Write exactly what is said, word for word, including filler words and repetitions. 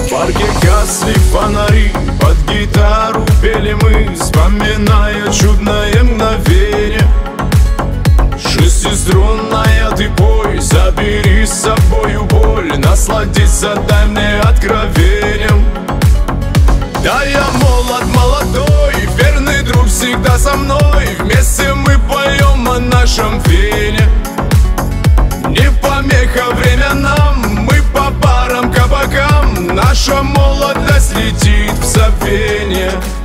В парке гасли фонари, под гитару пели мы, вспоминая чудное мгновение. Шестиструнная ты пой, забери с собою боль, насладиться дай мне откровением. Да, я молод, молодой, верный друг всегда со мной. Вместе мы поем о нашем вене. Не помеха время нам, мы по барам, кабакам. Наша молодость летит в забвение.